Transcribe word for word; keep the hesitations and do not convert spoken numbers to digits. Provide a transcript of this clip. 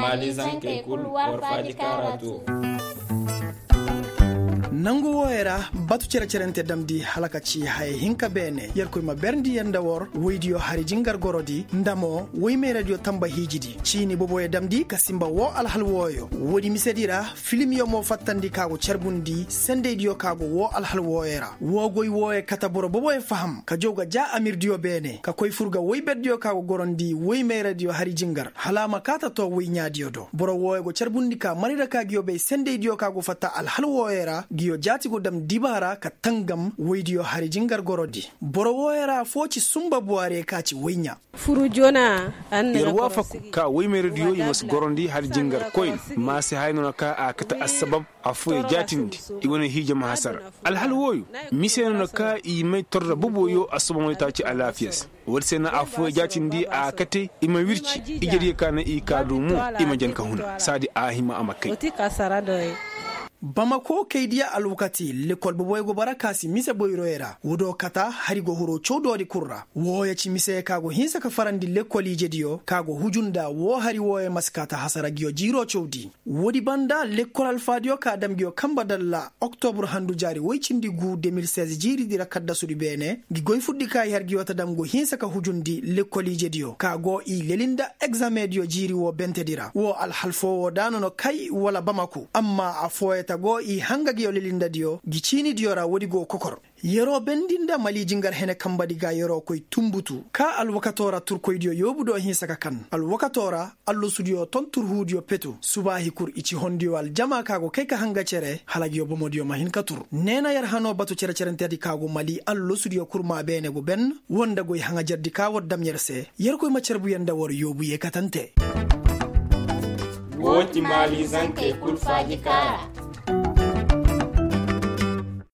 mali zanke kul warfaji karatu. nangu woyera batu cere cerente damdi halaka ci hay hinka bene yerkoy ma berndi yanda wor weydiyo hari jingar gorodi ndamo woyme radio tamba hijidi cini bobo e damdi kasimba wo alhal woyo wodi misedira film yo mo fattandi kago cerbundi sende dio kago wo alhal woyera wogoy woye kataboro bobo e faham ka joga ja amir dio bene ka koy furga woy beddio kago gorondi woyme radio hari jingar halama kata to woy nyaadiyo do boro woye go cerbundi ka marida kagiyo be sende dio kago fatta alhal woyera yo jati go dam dibara ka tangam weydiyo hari jingar gorodi boro woyera foci sumba buare kaci weynya furu jona anna yerwa fa ka weyme radio yimos gorondi hari jingar koy ma se hayno ka akata asbab afu e jatindi i wona hije ma hasar al hal woyu miseno ka i may torra bubo yo asbo moy taci alafiyas wolsena afu e jatindi akate ima wirci ijeri kana i kadumu ima jan ka huna sadi ahima amakai oti kasara doy Bamako keidia alwakati lekol boboygo barakasi mise boyroera wodo kata harigo huro chododi kurra woya ci mise kago hinsa ka farandi lekoli jediyo kago hujunda wo hari woya maskata hasara giyo jiro chodi wodi banda lekol alfadio ka damgiyo kamba dalla octobre handu jari woycindi gu deux mille seize jiri dira kadda sudi bene gi goy fuddi kay hargiyo tadamgo hinsa ka hujundi lekoli jediyo kago i lelinda examen dio jiri wo bentedira wo al halfo wo danono kay wala Bamako amma afoya tago i hanga giyo lelinda dio gicini diora wodi go kokor yero bendinda mali jingar hene kambadi ga yero koy tumbutu ka alwakatora turkoy dio yobudo hinsaka kan alwakatora allo studio ton turhudio petu subahi kur ichi hondio al jama kago kayka hanga cere halagi yobo modio mahin katur nena yar hano batu cere cerente di kago mali allo studio kurma bene go ben wonda goy hanga jardi ka woddam yerse yer koy ma cerbu yenda wor yobu ye katante woti mali zanke kul faji kara